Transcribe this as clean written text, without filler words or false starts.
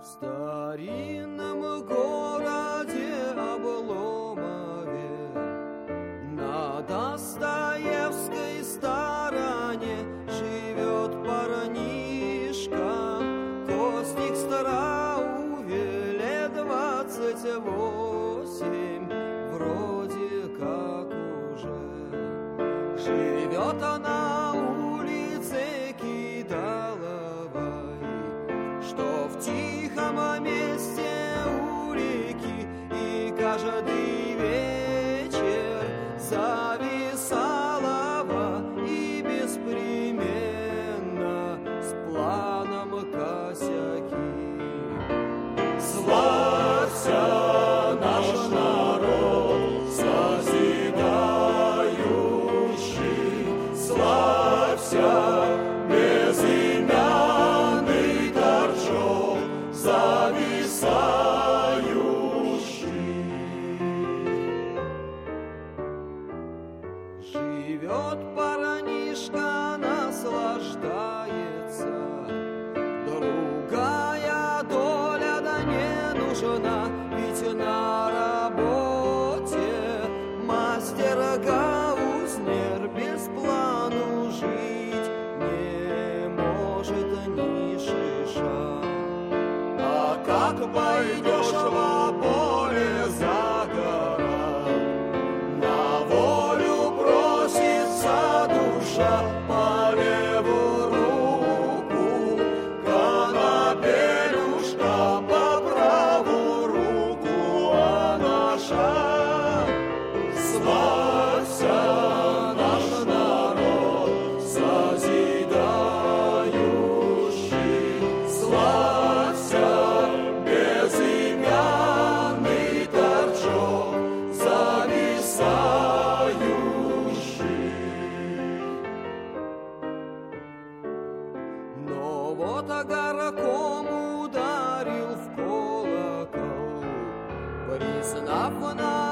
В старинном городе Обломове на Достоевской стороне живет парнишка. Костик Староуве лет 28, вроде как уже. Живет на улице Кидаловой, что в тихом месте у реки, и каждый вечер зависалова и беспременно с планом косяки. Славься, наш народ, созидающий, славься, безымянный торчок зависающий. Живет парнишка, наслаждается, другая доля да не нужна, ведь на работе мастер Гаузнер без плану жить не может ни шиша. А как пойдешь во поле за город, на волю просится душа, по левую руку конопелюшка, по правую руку анаша. Славься, наш народ, созидающий, славься, безымянный торчок зависающий. Но вот горком ударил в колокол, признав на